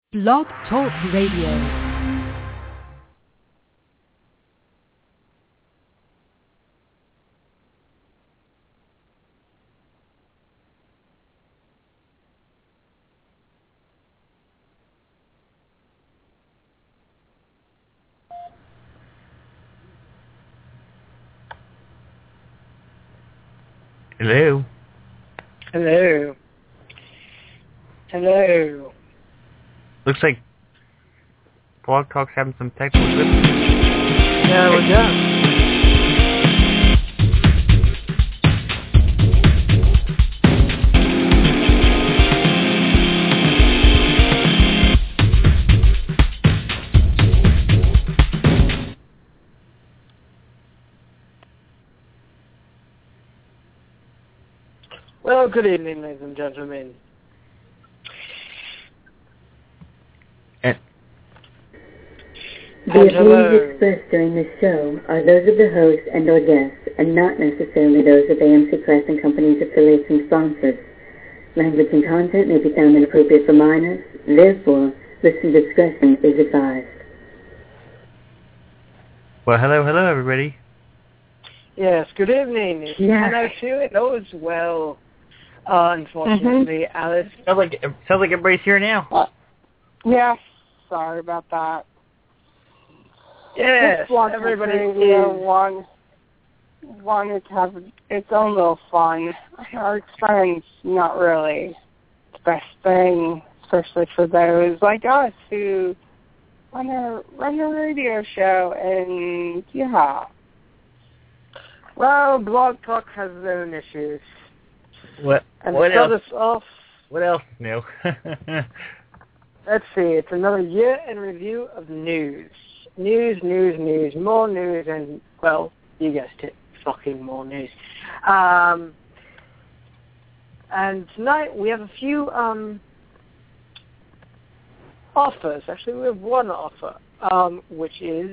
Blog Talk Radio. Hello. Hello. Hello. Looks like Blog Talk's having some technical difficulties. Yeah, we're done. Well, good evening, ladies and gentlemen. The opinions expressed during this show are those of the host and or guests, and not necessarily those of AMC Press and Company's affiliates and sponsors. Language and content may be found inappropriate for minors. Therefore, listener discretion is advised. Well, hello, everybody. Yes, good evening. It's 10:02. It goes well. Unfortunately, Alice. Sounds like everybody's here now. Yeah, sorry about that. Yes, everybody wanted to have its own little fun. Our experience, not really the best thing, especially for those like us who run a radio show, and yeah. Well, Blog Talk has its own issues. What else? What else? No. Let's see. It's another year in review of news. News, more news, and, well, you guessed it, fucking more news. And tonight we have a few offers. Actually, we have one offer, which is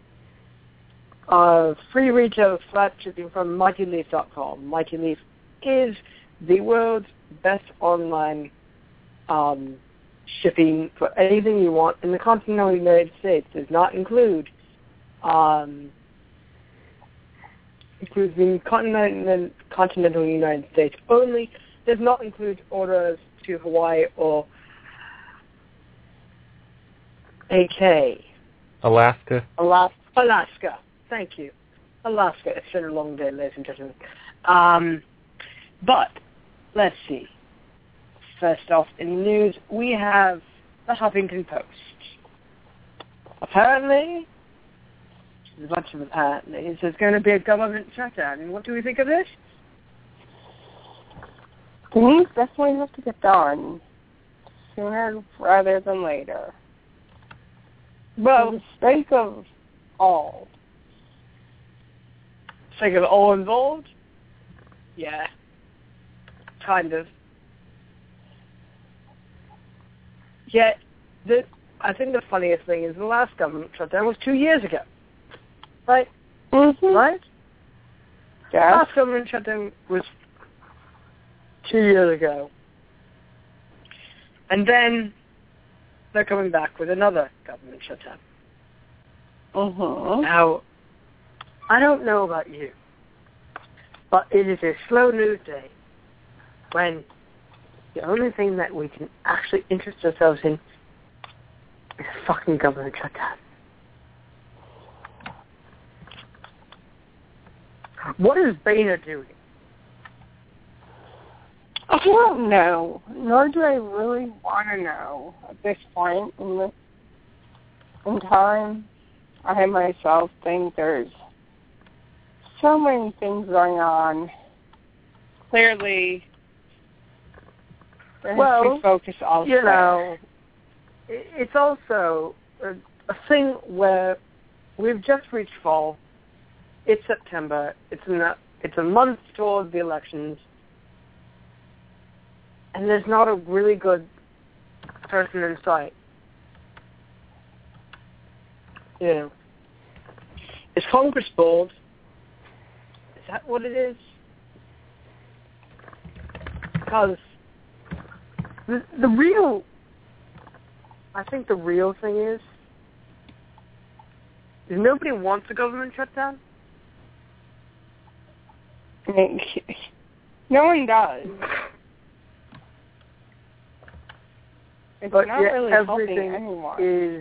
free retail flat shipping from MightyLeaf.com. Mighty Leaf is the world's best online shipping for anything you want in the continental United States. Does not include includes the continental United States only. Does not include orders to Hawaii or AK. Alaska. Thank you. Alaska. It's been a long day, ladies and gentlemen. But let's see. First off, in the news, we have the Huffington Post. Apparently, there's a bunch of apparently, there's going to be a government shutdown. And what do we think of this? Things definitely have to get done sooner rather than later. Well, for the sake of all. Sake of all involved? Yeah. Kind of. Yet, I think the funniest thing is the last government shutdown was 2 years ago. Right? Mm-hmm. Right? Yeah. The last government shutdown was 2 years ago. And then they're coming back with another government shutdown. Mm-hmm. Now, I don't know about you, but it is a slow news day when the only thing that we can actually interest ourselves in is a fucking government shutdown. What is Boehner doing? I don't know, nor do I really want to know at this point in time. I myself think there's so many things going on. Clearly, well, focus also. You know, it's also a thing where we've just reached fall. It's September. It's a month toward the elections. And there's not a really good person in sight. You know. Is Congress bored? Is that what it is? Because the real I think the real thing is nobody wants a government shutdown. No one does. It's But not yet really helping everything anyone. is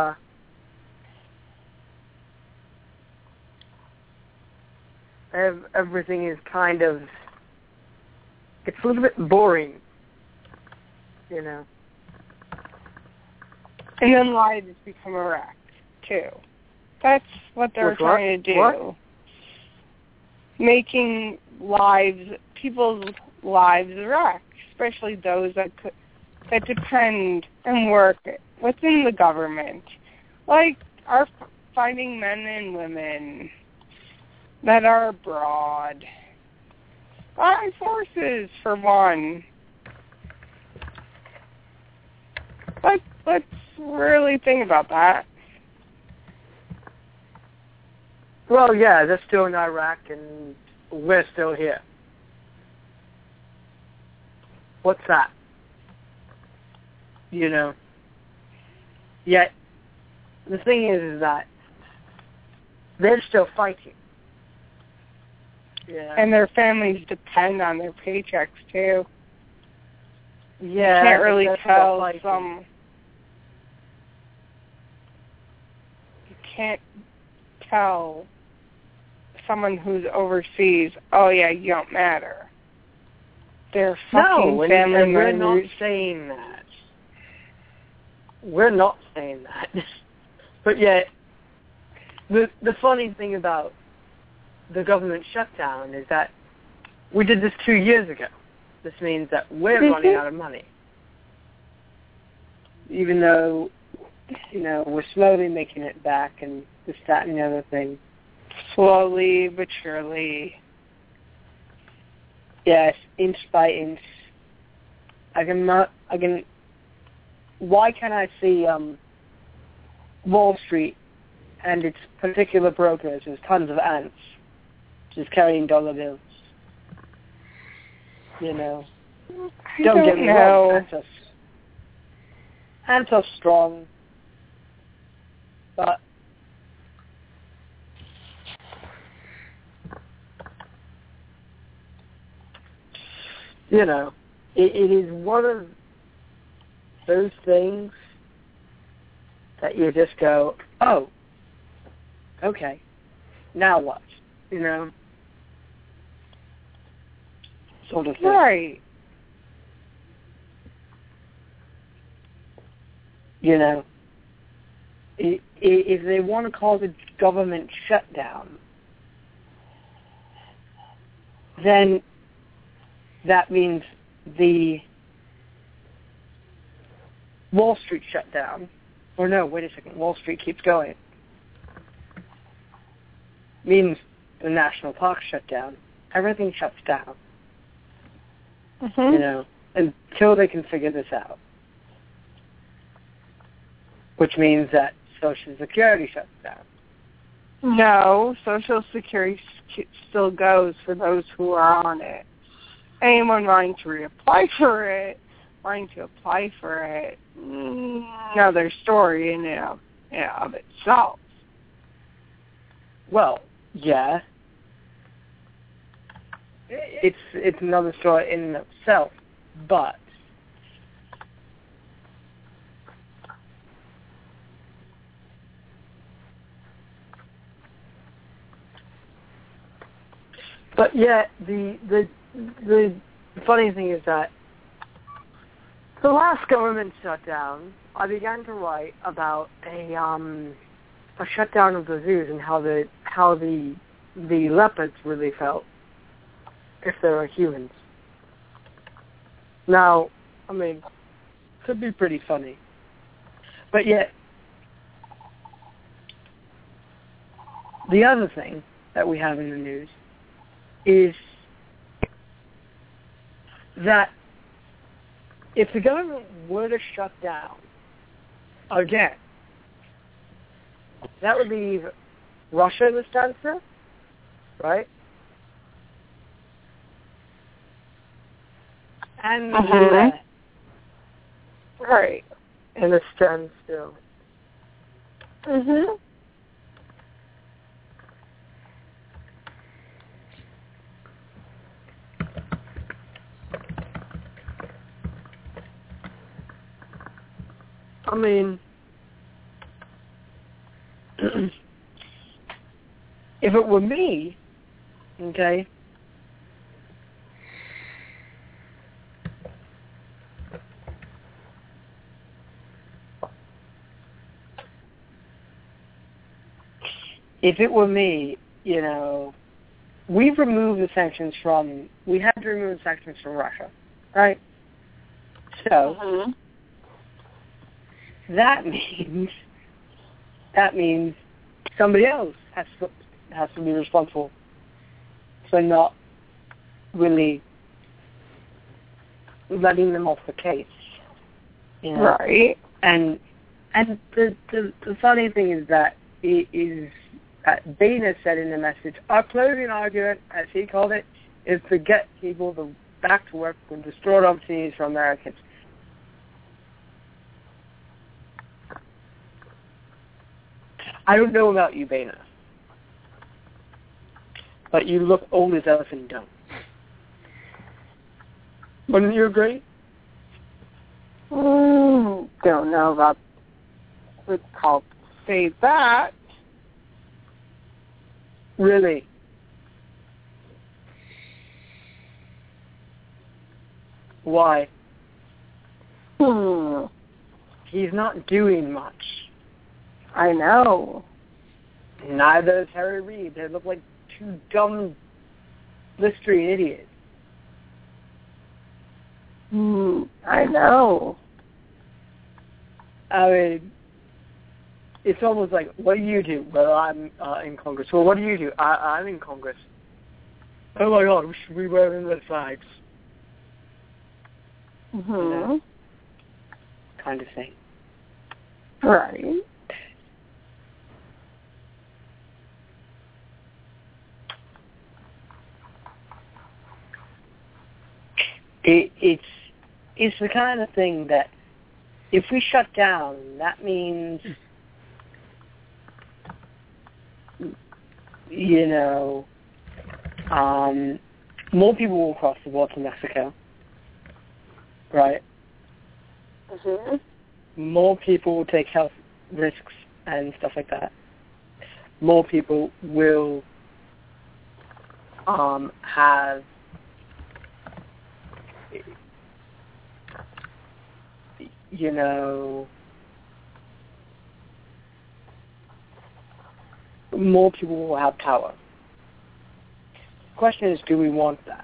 everything is kind of, it's a little bit boring, you know. And then lives become a wreck, too. That's what they're trying to do. What? Making people's lives a wreck, especially those that depend and work within the government, like our fighting men and women that are abroad. Armed forces, for one. Let's really think about that. Well, yeah, they're still in Iraq and we're still here. What's that? You know? Yet, the thing is that they're still fighting. Yeah. And their families depend on their paychecks, too. Yeah. You can't really tell You can't tell someone who's overseas, oh, yeah, you don't matter. They're fucking family and we're members. not saying that. We're not saying that. But yet, the funny thing about the government shutdown is that we did this 2 years ago. This means that we're running out of money. Even though, you know, we're slowly making it back and this, that, and the other thing. Slowly but surely. Yes, inch by inch. Why can't I see Wall Street and its particular brokers as tons of ants just carrying dollar bills? You know. Don't get me wrong, ants are strong, but you know, it is one of those things that you just go, oh, okay, now what? You know? Sort of thing. Right. You know, if they want to call the government shutdown, then that means the Wall Street shut down. Or no, wait a second, Wall Street keeps going. Means the national parks shut down. Everything shuts down. Mm-hmm. You know, until they can figure this out. Which means that Social Security shuts down. No, Social Security still goes for those who are on it. Anyone wanting to reapply for it, another story in and of itself. Well, yeah. It's another story in and of itself, but yeah, the funny thing is that the last government shutdown, I began to write about a shutdown of the zoos and how the leopards really felt if they were humans. Now, I mean, could be pretty funny, but yet the other thing that we have in the news is that if the government were to shut down again, that would leave Russia in the center, right? And Right. in a standstill. Mhm. I mean, if it were me, okay, if it were me, you know, we had to remove the sanctions from Russia, right? So, Mhm. that means somebody else has to be responsible for not really letting them off the case. You know? Right. And the funny thing is that Boehner said in the message, our closing argument, as he called it, is to get people back to work with destroyed opportunities for Americans. I don't know about you, Boehner, but you look old as elephant dung. Wouldn't you agree? Don't know about would call say that. Really? Why? He's not doing much. I know. Neither is Harry Reid. They look like two dumb, blistering idiots. I know. I mean, it's almost like, what do you do? Well, I'm in Congress. Well, what do you do? I'm in Congress. Oh my God, we should be wearing red flags. Mhm. Kind of thing. Right. It's the kind of thing that if we shut down, that means, you know, more people will cross the border to Mexico, right? Mhm. More people will take health risks and stuff like that. More people will have, you know, more people will have power. The question is, do we want that?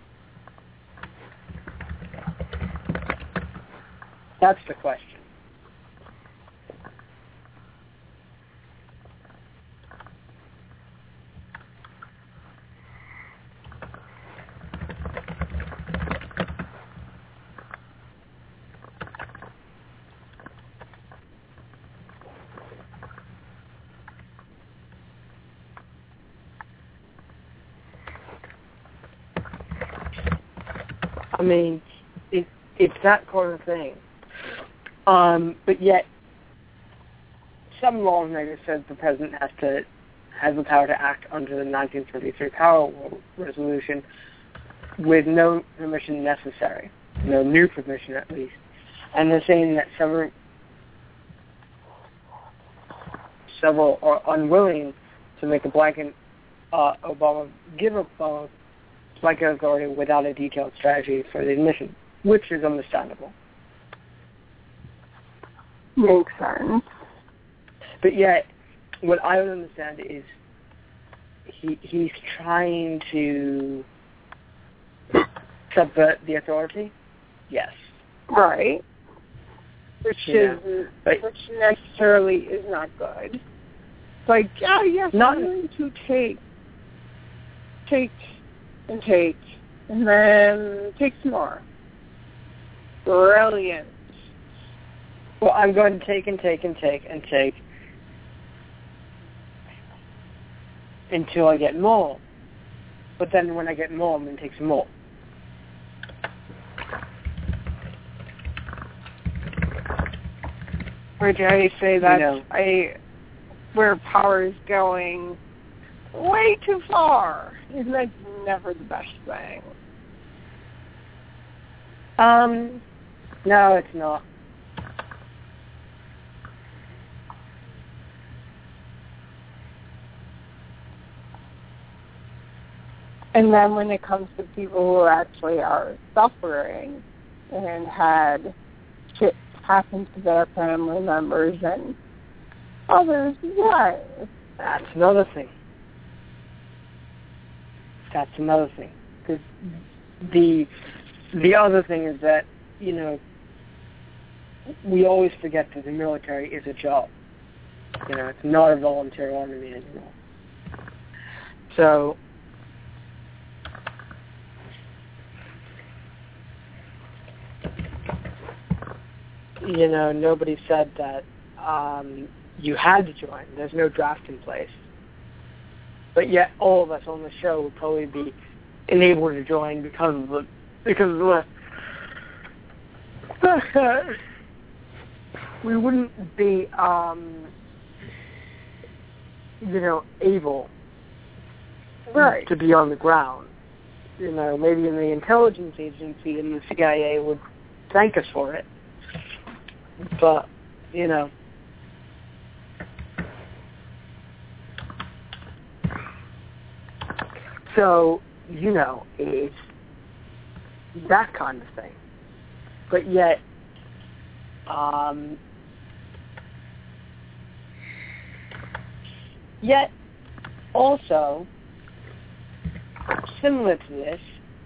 That's the question. I mean, it's that kind of thing. But yet, some lawmakers said the president has the power to act under the 1933 Power Resolution with no permission necessary, no new permission at least. And they're saying that several are unwilling to make a blanket give Obama blanket authority without a detailed strategy for the admission, which is understandable. Makes sense. But yet, what I don't understand is he's trying to subvert the authority. Yes. Right. Which necessarily is not good. It's like, yeah, yes, I'm going to take, and then take some more. Brilliant. Well, I'm going to take until I get more. But then when I get more, I'm going to take some more. Which I say that's where power is going way too far. And that's never the best thing. No, it's not. And then when it comes to people who actually are suffering and had shit happen to their family members and others, yes. That's another thing. Because the other thing is that, we always forget that the military is a job. It's not a volunteer army anymore. So, nobody said that you had to join. There's no draft in place. But yet all of us on the show would probably be enabled to join because of the we wouldn't be able to be on the ground. Maybe in the intelligence agency and the CIA would thank us for it. But, so, it's that kind of thing. But yet, also, similar to this,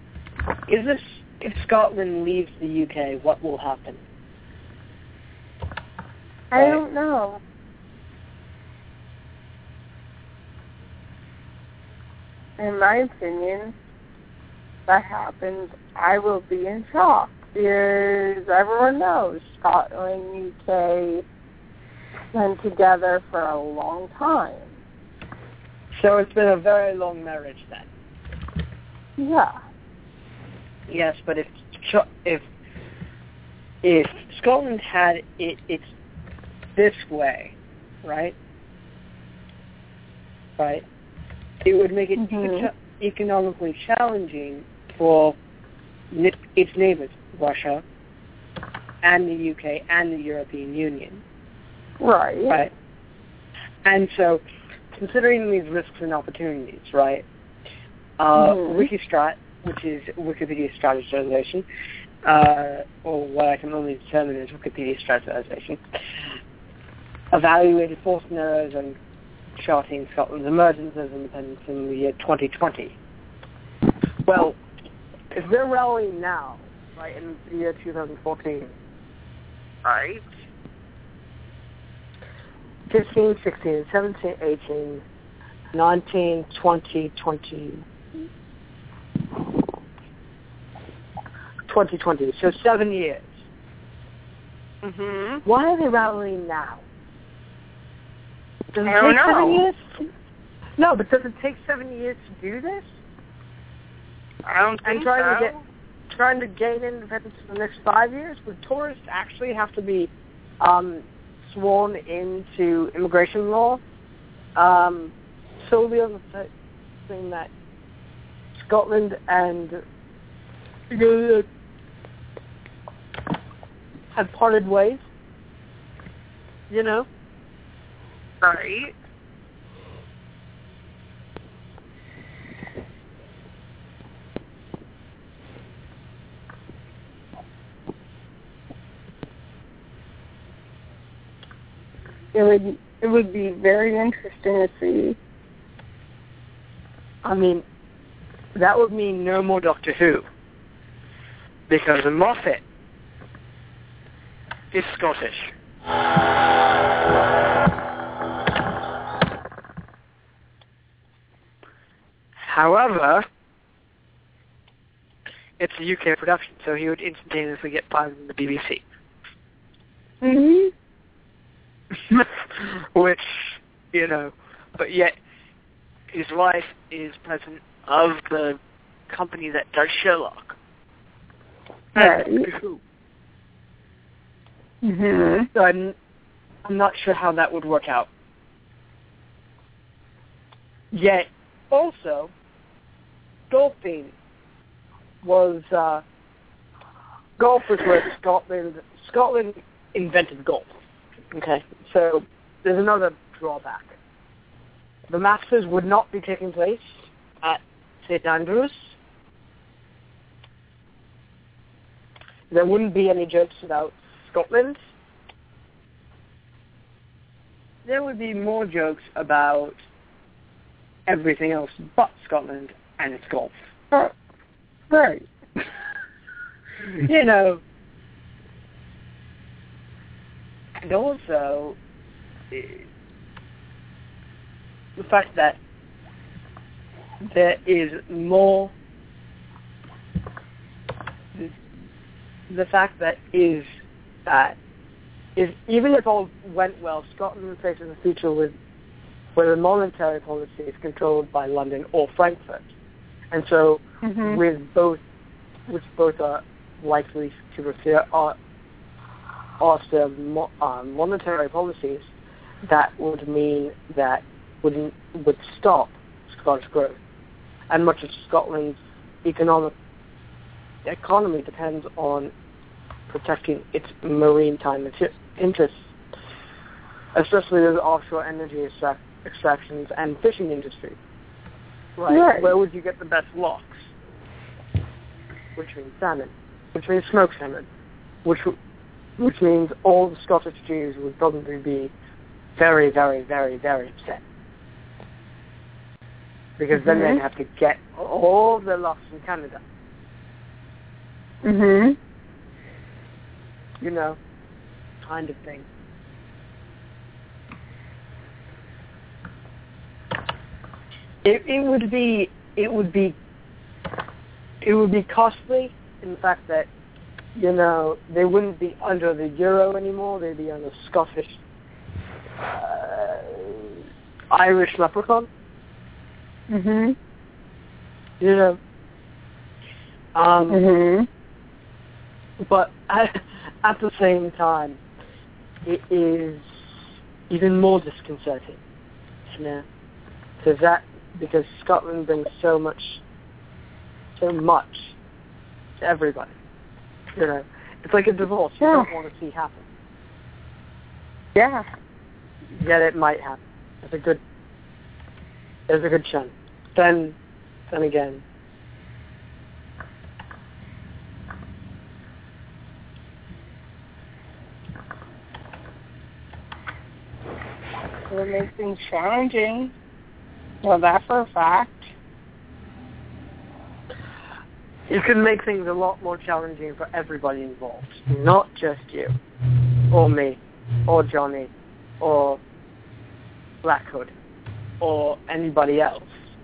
if Scotland leaves the UK, what will happen? I don't know. In my opinion, if that happens, I will be in shock. Because everyone knows Scotland and UK been together for a long time. So it's been a very long marriage then. Yeah. Yes, but if Scotland had it's this way, right? Right? It would make it economically challenging for its neighbors, Russia, and the UK, and the European Union. Right. Right. And so, considering these risks and opportunities, right, Wikistrat, which is Wikipedia strategization, or what I can only determine is Wikipedia strategization, evaluated four scenarios and charting Scotland's emergence as independence in the year 2020. Well, if they're rallying now, right, in the year 2014, right, 15, 16, 17, 18, 19, 20, 2020, so 7 years. Mm-hmm. Why are they rallying now? Does it I don't take 7 know. years? No, but does it take 7 years to do this? I don't think Trying to gain independence in the next 5 years? Would tourists actually have to be sworn into immigration law? Solely on the thing that Scotland and have parted ways? Right. It would be very interesting to see. I mean, that would mean no more Doctor Who. Because Moffat is Scottish. However, it's a UK production, so he would instantaneously get fired from the BBC. Mm-hmm. Which, but yet his wife is president of the company that does Sherlock. Right. Who? Mm-hmm. So I'm not sure how that would work out. Yet, also, golfing was golf was where Scotland invented golf. Okay, so there's another drawback. The Masters would not be taking place at St Andrews. There wouldn't be any jokes about Scotland. There would be more jokes about everything else but Scotland and its golf. Right. You know. And also, the fact that there is more, the fact that is even if all went well, Scotland faces a future where the monetary policy is controlled by London or Frankfurt, and so with both are likely to refer monetary policies, that would mean that would stop Scottish growth, and much of Scotland's economy depends on protecting its maritime interests, especially with offshore energy extractions and fishing industry. Right? Where would you get the best locks? Which means salmon, which means smoked salmon, which means all the Scottish Jews would probably be very, very, very, very upset. Because then they'd have to get all the locks from Canada. You know, kind of thing. It would be costly in the fact that, you know, they wouldn't be under the euro anymore. They'd be under Scottish, Irish leprechaun. You know. But at the same time, it is even more disconcerting, you know, because Scotland brings so much to everybody. You know, it's like a divorce you don't want to see happen. Yeah. Yet it might happen. There's a good chance. Then again. It would make things challenging. Well, that for a fact. You can make things a lot more challenging for everybody involved, not just you, or me, or Johnny, or Black Hood, or anybody else.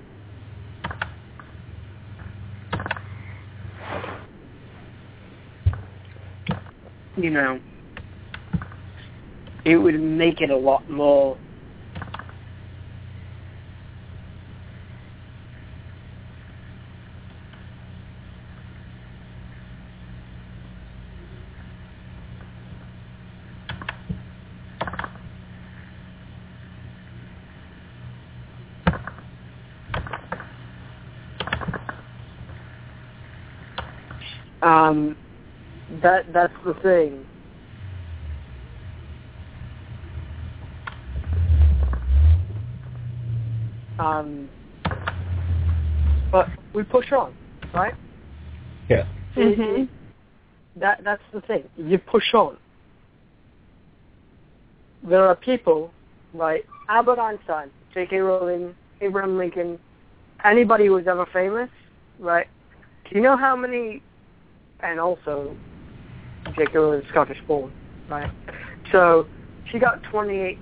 You know, it would make it a lot more that's the thing. But we push on, right? Yeah. That's the thing. You push on. There are people, right? Albert Einstein, J.K. Rowling, Abraham Lincoln, anybody who was ever famous, right? Do you know how many? And also, J.K. Rowling is Scottish born, right? So she got 30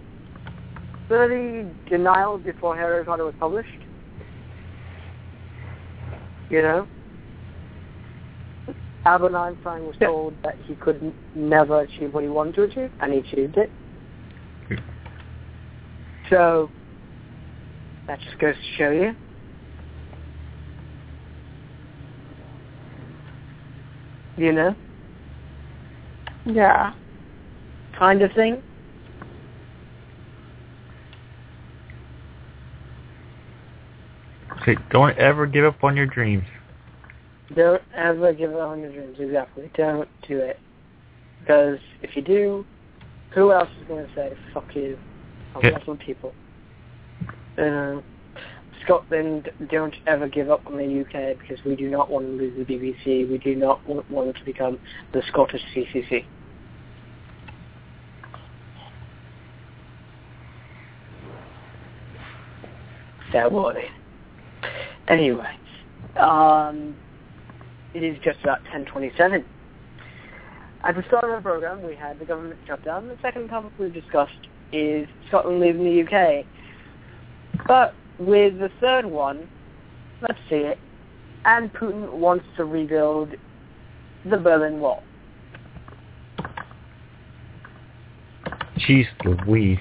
denials before Harry Potter was published. You know? Albert Einstein was told that he could never achieve what he wanted to achieve, and he achieved it. So, that just goes to show you. You know? Yeah. Kind of thing. Okay, don't ever give up on your dreams. Don't ever give up on your dreams, exactly. Don't do it. Because if you do, who else is going to say, fuck you? Muslim people. Scotland, don't ever give up on the UK because we do not want to lose the BBC. We do not want it to become the Scottish CCC. Fair warning. Anyway, it is just about 10:27. At the start of our program, we had the government shutdown. The second topic we've discussed is Scotland leaving the UK. But with the third one, let's see it, and Putin wants to rebuild the Berlin Wall. Jeez Louise.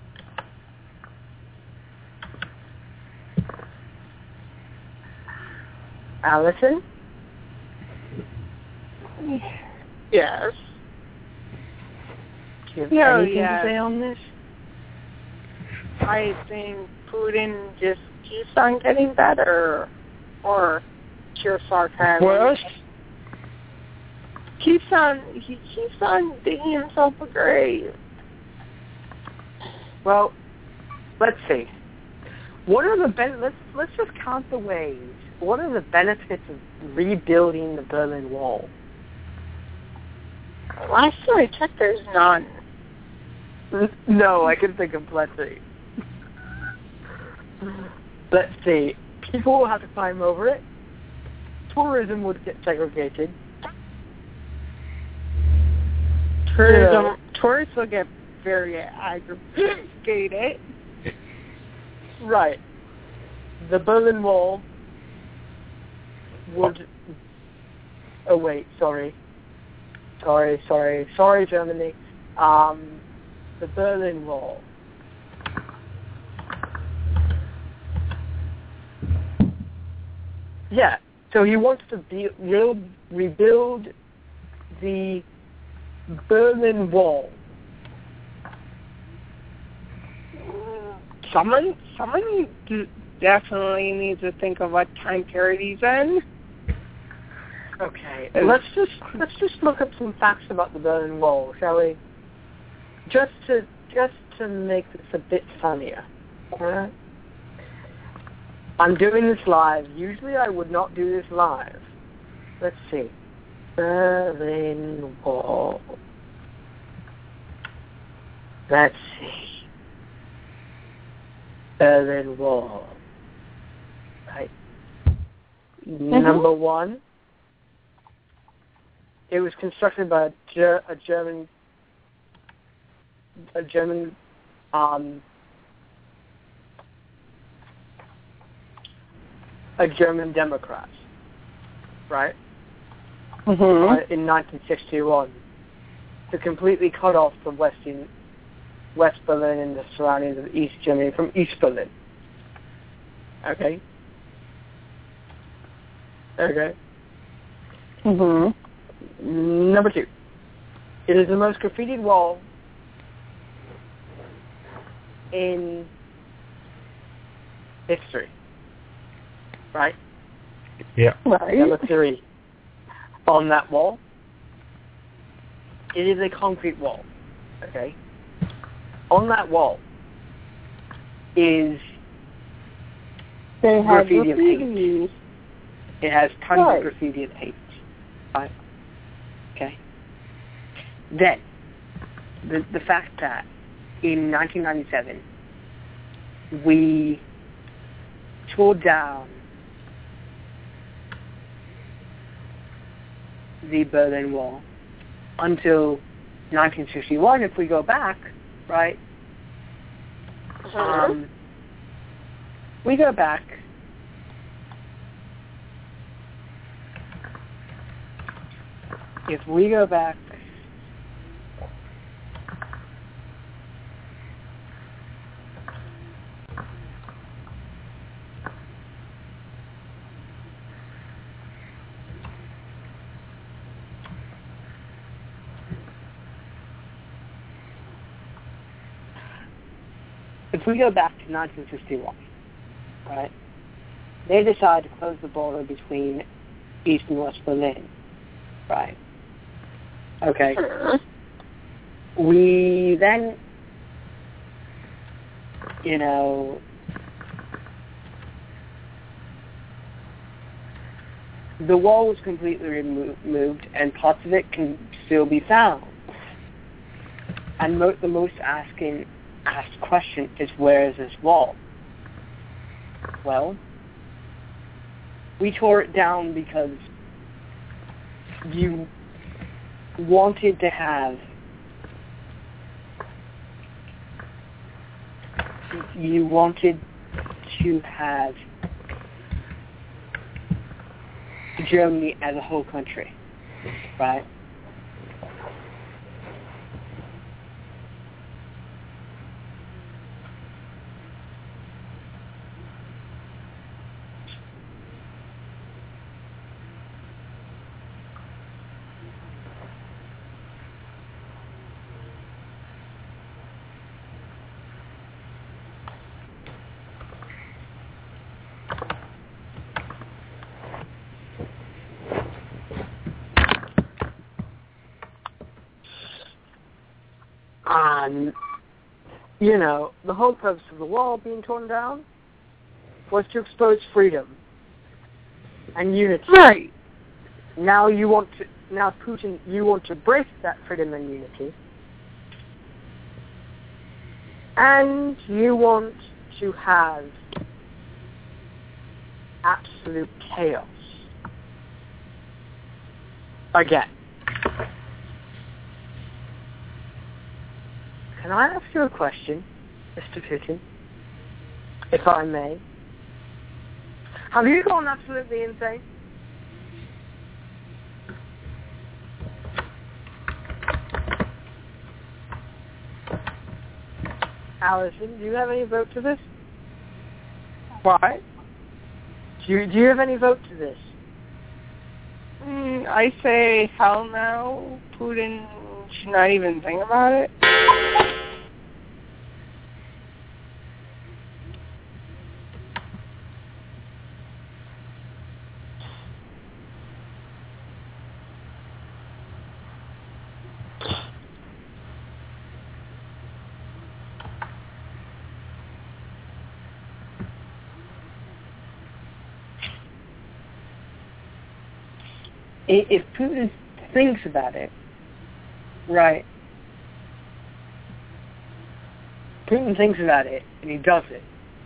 Allison? Yes. Do you have anything to say on this? I think Putin just keeps on getting better. Or pure sarcasm. Worse? He keeps on digging himself a grave. Well, let's see. What are the let's just count the ways. What are the benefits of rebuilding the Berlin Wall? Last time I checked, there's none. No, I can think of plenty. Let's see. People will have to climb over it. Tourism would get segregated. Tourists will get very aggravated. Right. The Berlin Wall would... Oh, wait, sorry, Germany. The Berlin Wall. Yeah, so he wants to rebuild the Berlin Wall. Someone definitely needs to think of what time period he's in. Okay, let's just look up some facts about the Berlin Wall, shall we? Just to make this a bit funnier. Alright? I'm doing this live. Usually I would not do this live. Let's see. Berlin Wall. Let's see. Berlin Wall. Right. Number one. It was constructed by a German Democrat, right? Mm-hmm. In 1961, to completely cut off the West Berlin and the surroundings of East Germany from East Berlin. Okay. Mm-hmm. Number two, it is the most graffitied wall in history. Right? Yeah. Right. Number three, on that wall, it is a concrete wall. Okay? On that wall is graffiti and paint. It has tons of graffiti and paint. Right? Okay? Then, the fact that in 1997, we tore down the Berlin Wall until 1951, if we go back, right? We go back to 1951, right? they decide to close the border between East and West Berlin. Right. Okay. We then, the wall was completely removed, and parts of it can still be found. And the most asked question is, where is this wall? Well, we tore it down because you wanted to have Germany as a whole country, right? The whole purpose of the wall being torn down was to expose freedom and unity. Right. Now Putin, you want to break that freedom and unity, and you want to have absolute chaos again. Can I ask you a question, Mr. Putin, if I may? Have you gone absolutely insane? Allison, do you have any vote to this? What? Do you have any vote to this? I say hell no. Putin should not even think about it. If Putin thinks about it, right, Putin thinks about it and he does it,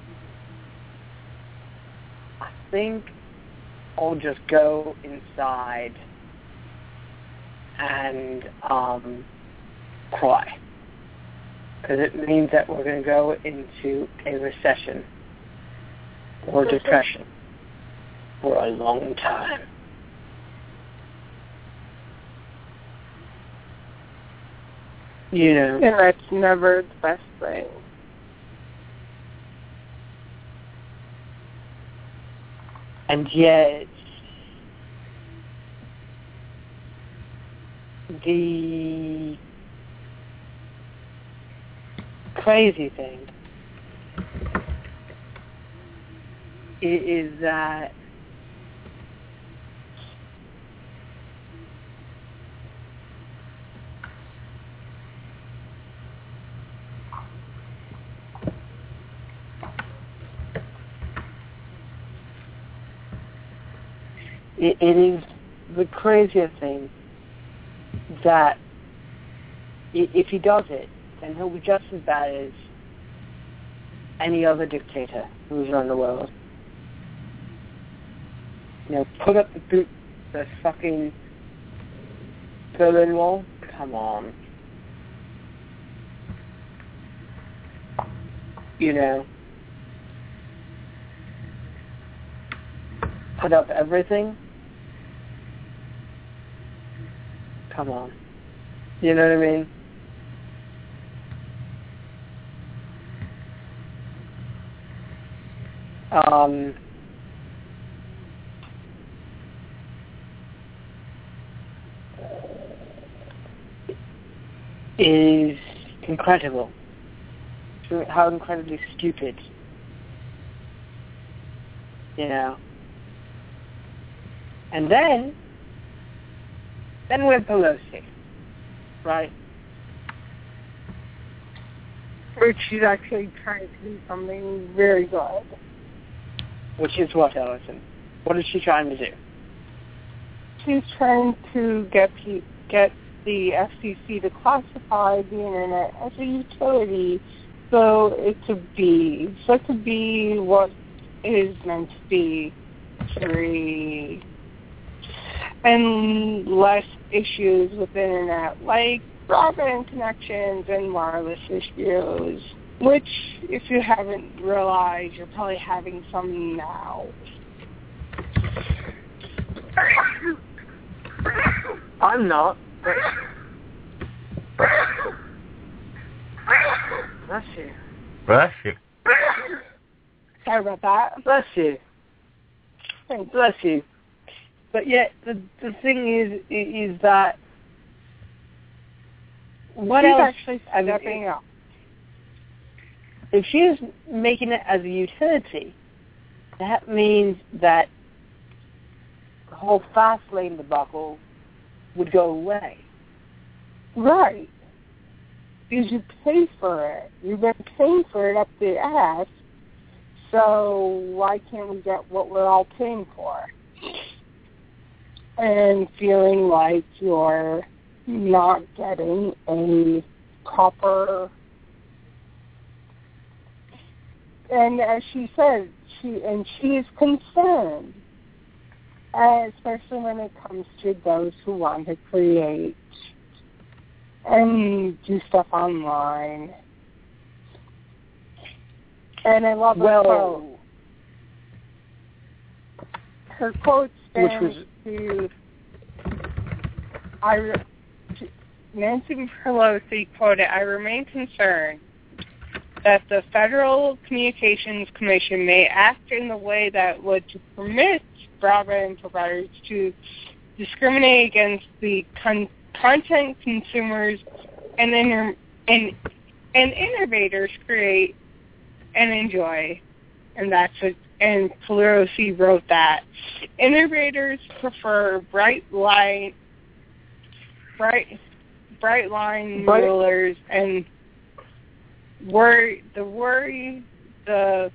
I think I'll just go inside and cry. Because it means that we're going to go into a recession or depression for a long time. And that's never the best thing. And yet, the crazy thing is that it is the craziest thing that if he does it, then he'll be just as bad as any other dictator who's run the world. Put up the fucking Berlin Wall. Come on. Put up everything. Come on. You know what I mean? Is incredible. How incredibly stupid you know. And then with Pelosi, right? Which she's actually trying to do something very good. Which is what, Ellison? What is she trying to do? She's trying to get the FCC to classify the internet as a utility, so it could be what it is meant to be, free, and less issues with the internet, like broadband connections and wireless issues, which, if you haven't realized, you're probably having some now. I'm not. Bless you. Bless you. Sorry about that. Bless you. Thanks. Bless you. But yet, the thing is that what she's else? Actually stepping up. If she is making it as a utility, that means that the whole fast lane debacle would go away. Right. Because you pay for it. You've been paying for it up the ass, so why can't we get what we're all paying for? And feeling like you're not getting a proper... And as she said, she is concerned, especially when it comes to those who want to create and do stuff online. And I love her quote. Her quote stands to Nancy Pelosi quoted, "I remain concerned that the Federal Communications Commission may act in the way that would permit broadband providers to discriminate against the content consumers and innovators create and enjoy." And that's what, and Pelosi wrote that. Innovators prefer bright line rulers and the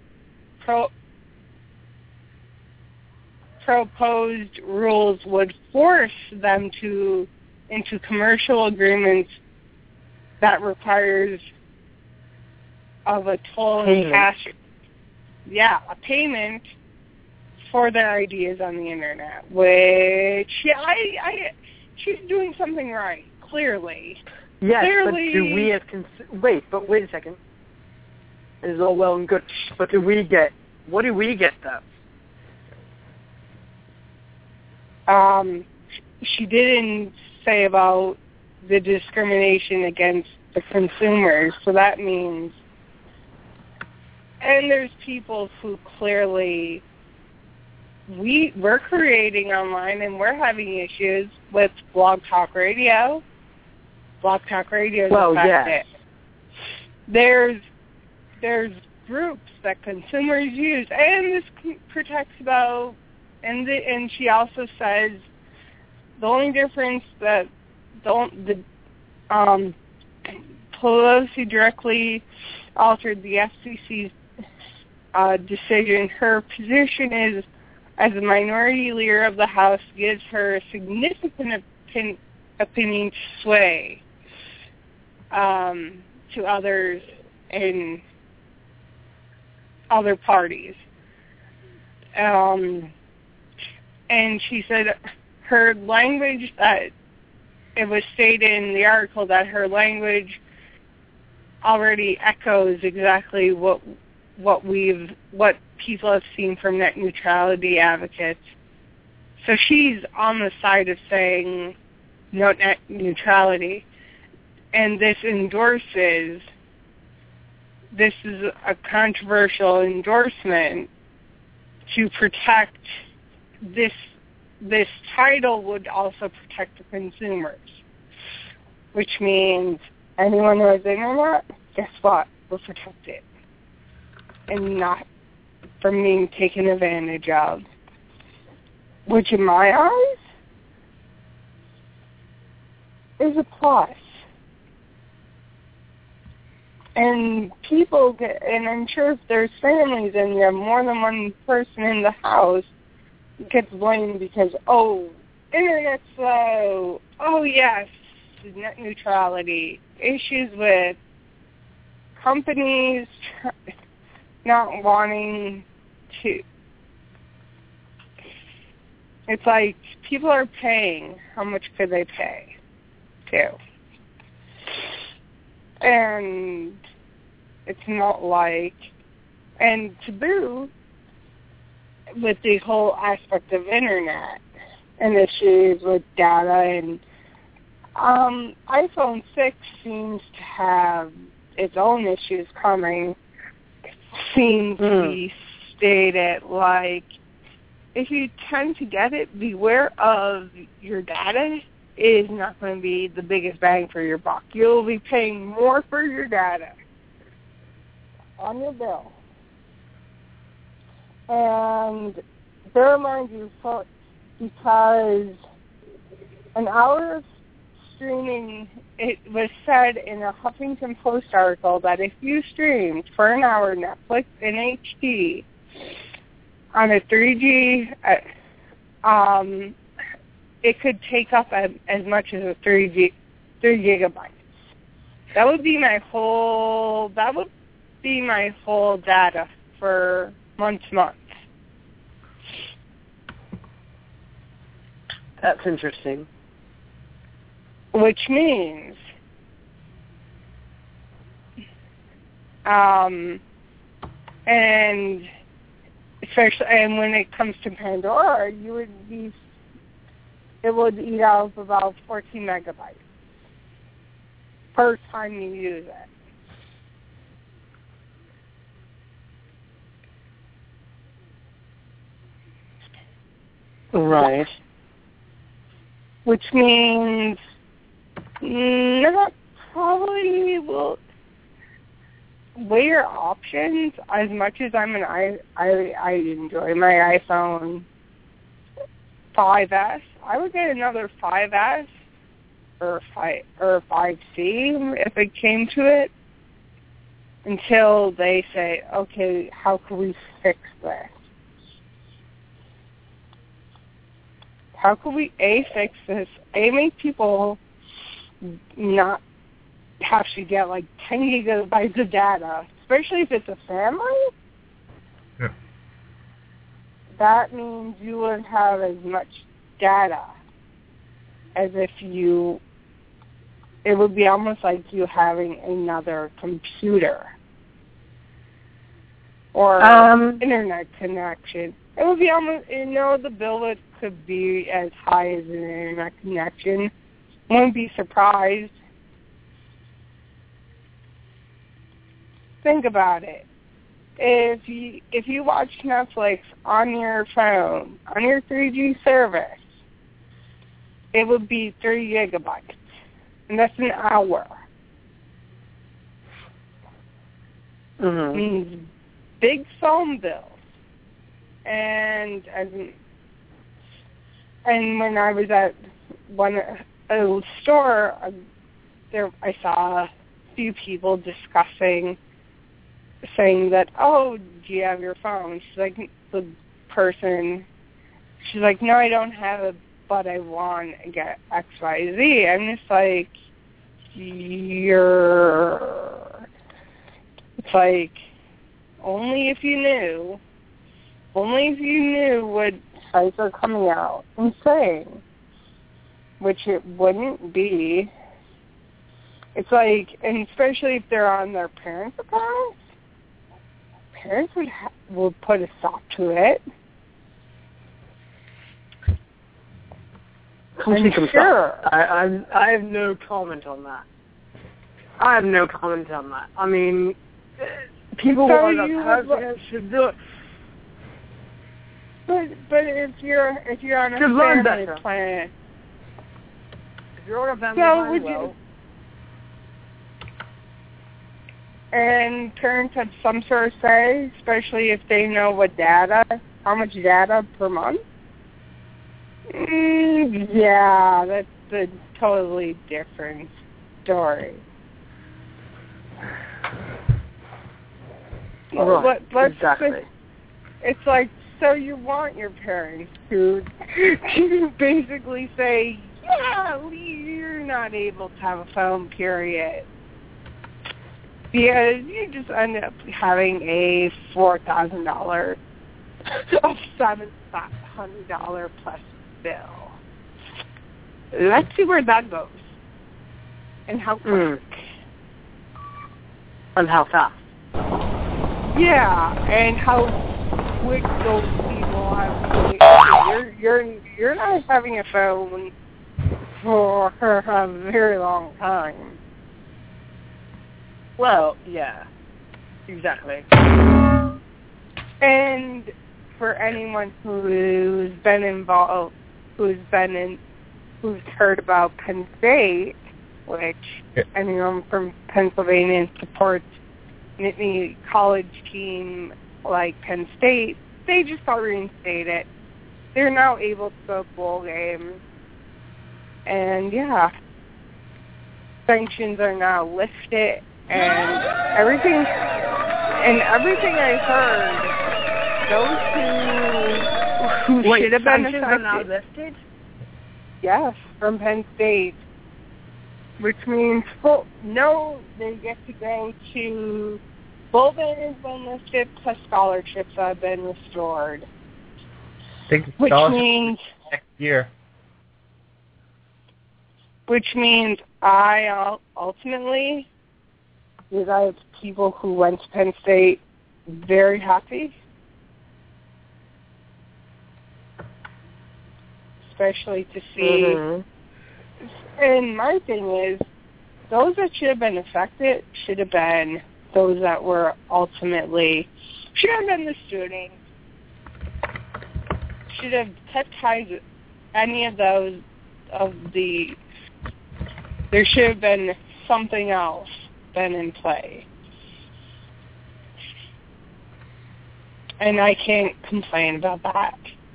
proposed rules would force them into commercial agreements that requires of a total cash, a payment for their ideas on the internet. Which she's doing something right, clearly. Yes, clearly, but do we as wait a second. This is all well and good, but what do we get though? She didn't say about the discrimination against the consumers, so that means, and there's people who clearly, we're creating online and we're having issues with Blog Talk Radio. Blog Talk Radio is affected. Yes. There's groups that consumers use, and this protects about, and she also says the only difference that Pelosi directly altered the FCC's decision. Her position is, as a minority leader of the House, gives her a significant opinion to sway to others in other parties. And she said her language, it was stated in the article that her language already echoes exactly what people have seen from net neutrality advocates. So she's on the side of saying no net neutrality. And this is a controversial endorsement to protect this title would also protect the consumers, which means anyone who has internet, guess what? We're protected. And not from being taken advantage of, which in my eyes is a plus. And people get, and I'm sure if there's families and you have more than one person in the house, it gets blamed because, oh, internet's slow. Oh, yes, net neutrality. Issues with companies not wanting to. It's like people are paying. How much could they pay to? And it's not like, and to boot, with the whole aspect of internet and issues with data, and iPhone 6 seems to have its own issues coming. Seems to be stated like, if you tend to get it, beware of your data is not going to be the biggest bang for your buck. You'll be paying more for your data on your bill. And bear in mind, because an hour of streaming, it was said in a Huffington Post article that if you streamed for an hour Netflix in HD on a 3G, it could take up as much as a 3 gigabytes. That would be my whole data for months. That's interesting. Which means, and especially, and when it comes to Pandora, it would eat out about 14 megabytes per time you use it. Right. Which means not probably will weigh your options. As much as I enjoy my iPhone 5S, I would get another 5S or 5C if it came to it, until they say, okay, how can we fix this? How can we fix this? Make people not have to get like 10 gigabytes of data, especially if it's a family. Yeah. That means you wouldn't have as much data as if it would be almost like you having another computer or internet connection. It would be almost, the bill could be as high as an internet connection. Wouldn't be surprised. Think about it. If you watch Netflix on your phone, on your 3G service, it would be 3 gigabytes. And that's an hour. Mm-hmm. Means big phone bills. And when I was at a store, I saw a few people discussing, saying that, oh, do you have your phone? She's like, she's like, no, I don't have it, but I want to get XYZ. I'm just like, it's like, only if you knew what sites are coming out and saying, which it wouldn't be. It's like, and especially if they're on their parents' accounts, parents would put a stop to it. I'm sure. I have no comment on that. I mean, people should do it. But if you're on a family plan, if you're on a family plan, And parents have some sort of say, especially if they know how much data per month. Yeah, that's a totally different story. Right, exactly. It's like, so you want your parents to basically say, yeah, you're not able to have a phone, period. Because you just end up having a $4,000 of $700 plus bill. Let's see where that goes. And how quick. And how fast. Yeah, and how quick those people have. You're not having a phone for a very long time. Well, yeah, exactly. And for anyone who's been involved, who's heard about Penn State, which anyone from Pennsylvania supports any college team like Penn State, they just got reinstated. They're now able to go to bowl games. And yeah, sanctions are now lifted, and everything I heard, those who should have been affected, are now lifted? Yes, from Penn State, which means they get to go to bowl games been lifted, plus scholarships have been restored. Which means next year. Which means I ultimately, because I have people who went to Penn State very happy, especially to see. Mm-hmm. And my thing is, those that should have been affected should have been those that were ultimately, should have been the students, should have cut ties with any of those there should have been something else been in play. And I can't complain about that.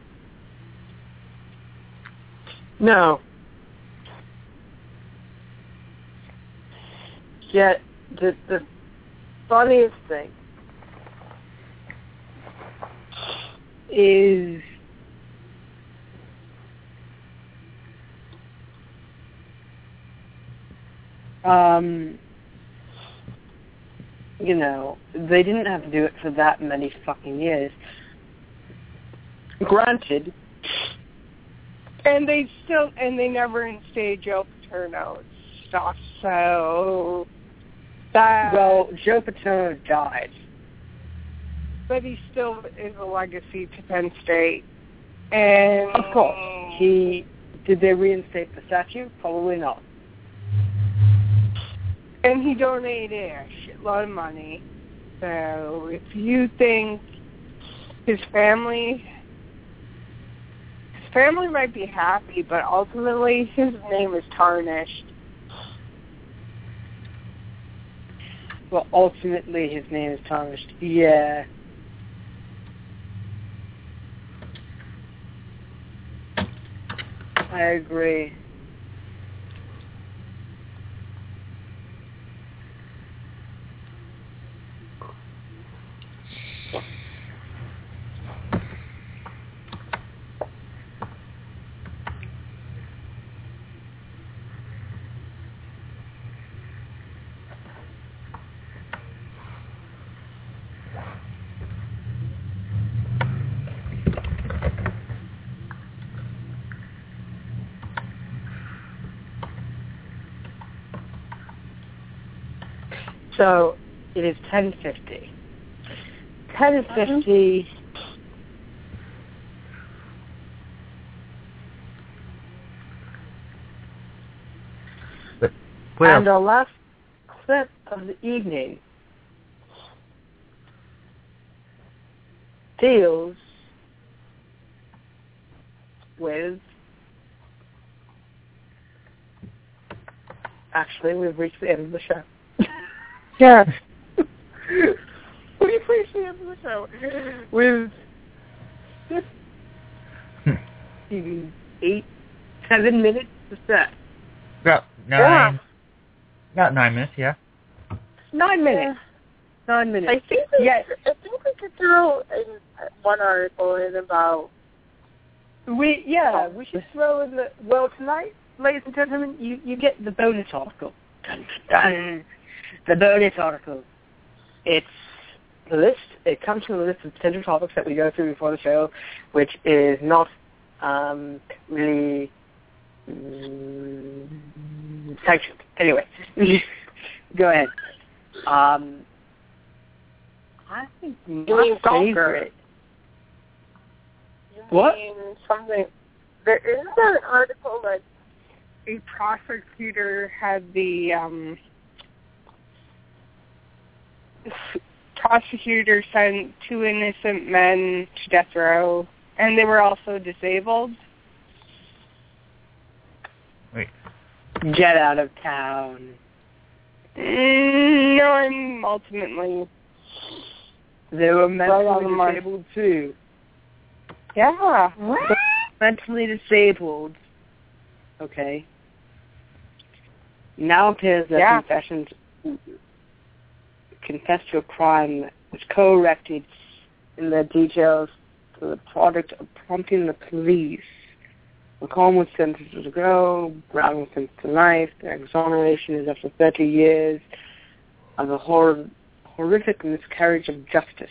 No. Yet, the funniest thing is they didn't have to do it for that many fucking years. Granted. And they never instated Joe Paterno's stuff, so that... Well, Joe Paterno died. But he still is a legacy to Penn State. And... Of course. Did they reinstate the statue? Probably not. And he donated a shitload of money. So if you think his family might be happy, but ultimately his name is tarnished. Well, ultimately his name is tarnished. Yeah. I agree. So, it is 10:50. 10:50. And our last clip of the evening deals with... Actually, we've reached the end of the show. Yeah. briefly end the show with 7 minutes to set. About 9. About 9 minutes, yeah. 9 minutes. 9 minutes. I think we could throw one article in about. We should throw in tonight, ladies and gentlemen, you get the bonus article. Dun, dun, dun. The bonus article. It's the list. It comes from the list of potential topics that we go through before the show, which is not really sanctioned. Anyway, go ahead. I think my favorite. What? Something. There isn't an article that a prosecutor had the prosecutor sent 2 innocent men to death row, and they were also disabled. Wait. Get out of town. No, I'm ultimately. They were mentally disabled too. Yeah. What? Mentally disabled. Okay. Now appears that confessions confessed to a crime that was co-erected in their details to the product of prompting the police. McComb was sentenced to go, Brown was sentenced to life. Their exoneration is after 30 years of a horrific miscarriage of justice.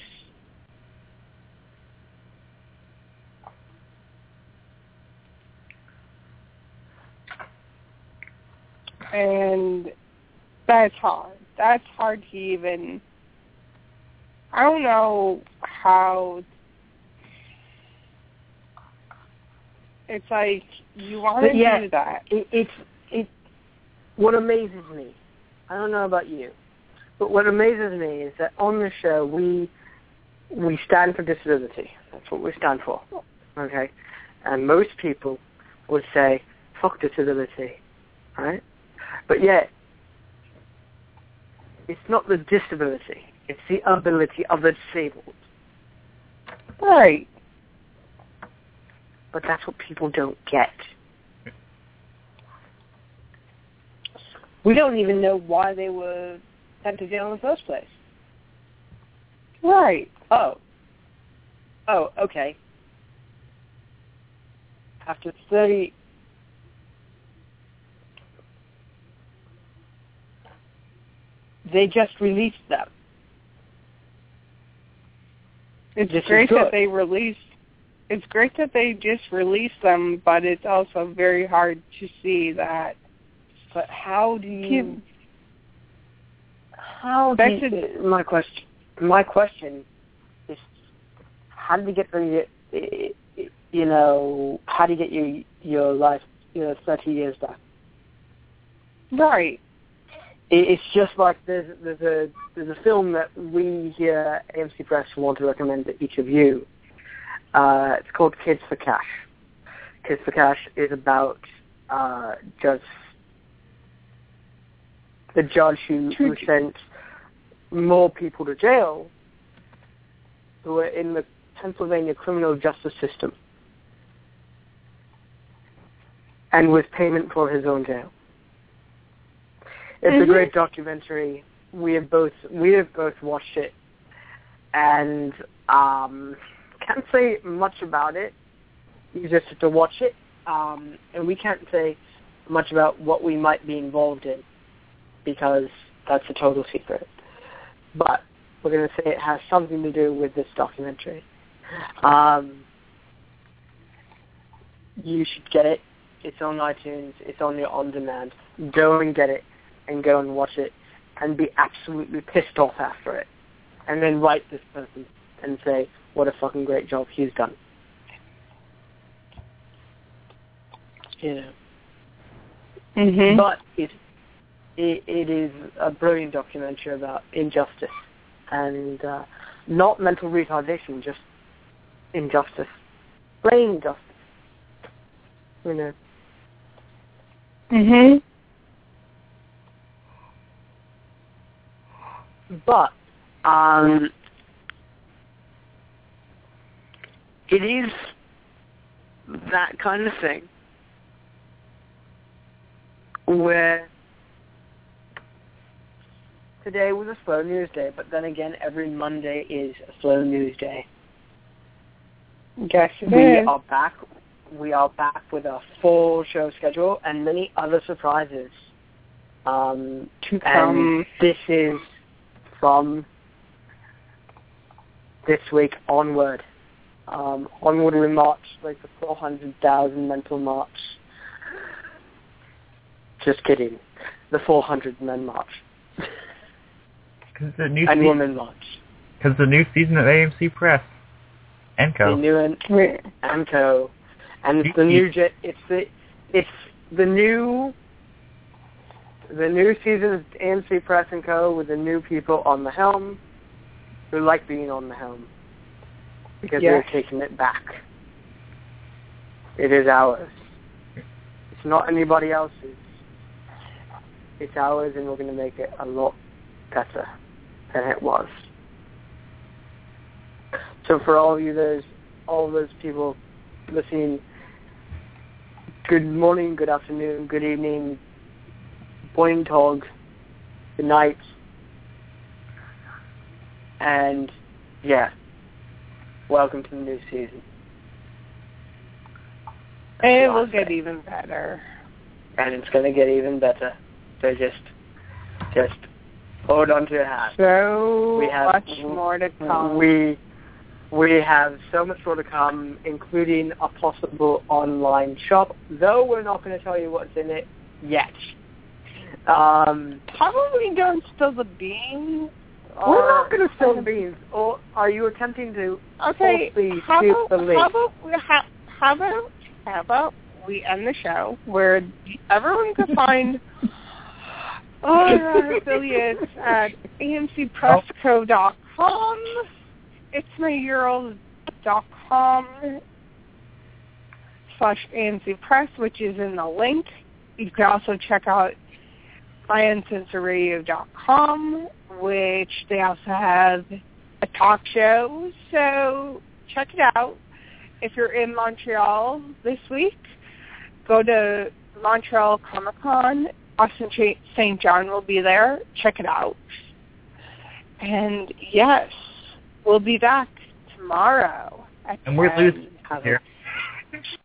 And that's hard. That's hard to even. I don't know how. It's like you want to do that. It's what amazes me. I don't know about you, but what amazes me is that on the show we stand for disability. That's what we stand for. Okay, and most people would say fuck disability, right? But yet, it's not the disability. It's the ability of the disabled. Right. But that's what people don't get. We don't even know why they were sent to jail in the first place. Right. Oh, okay. After 30... They just released them. It's great that they released. It's great that they just released them, but it's also very hard to see that. But how do you? My question is, how do you get the? How do you get your life, 30 years back? Right. It's just like there's a film that we here at AMC Press want to recommend to each of you. It's called Kids for Cash. Kids for Cash is about the judge who sent more people to jail who were in the Pennsylvania criminal justice system and with payment for his own jail. It's a great documentary. We have both watched it, and can't say much about it. You just have to watch it, and we can't say much about what we might be involved in because that's a total secret. But we're going to say it has something to do with this documentary. You should get it. It's on iTunes. It's on your on-demand. Go and get it. And go and watch it and be absolutely pissed off after it. And then write this person and say, what a fucking great job he's done. But it is a brilliant documentary about injustice and not mental retardation, just injustice. Plain injustice. But it is that kind of thing where today was a slow news day, but then again, every Monday is a slow news day. Yes, it is. We are back with a full show schedule and many other surprises. To come. And this is from this week onward. Onward we march like the 400,000 mental march. Just kidding. The 400 men march. And women march. Because the new season of AMC Press and Co. The new and Co. And it's the new the new season of AMC Press and Co. with the new people on the helm who like being on the helm because they're taking it back. It is ours. It's not anybody else's. It's ours, and we're going to make it a lot better than it was. So for all those people listening, good morning, good afternoon, good evening, boing tog, good night, and welcome to the new season. And it will get even better. And it's going to get even better. So just hold on to your hat. So much more to come. We have so much more to come, including a possible online shop, though we're not going to tell you what's in it yet. Probably don't spill the beans. We're not going to spill the beans. Or are you attempting to falsely scoop the leak? How about we end the show where everyone can find all our affiliates at amcpressco.com. It's myurl.com/AMC Press, which is in the link. You can also check out IronSensorRadio.com, which they also have a talk show. So check it out. If you're in Montreal this week, go to Montreal Comic Con. Austin St. John will be there. Check it out. And yes, we'll be back tomorrow at 10. And we're losing here.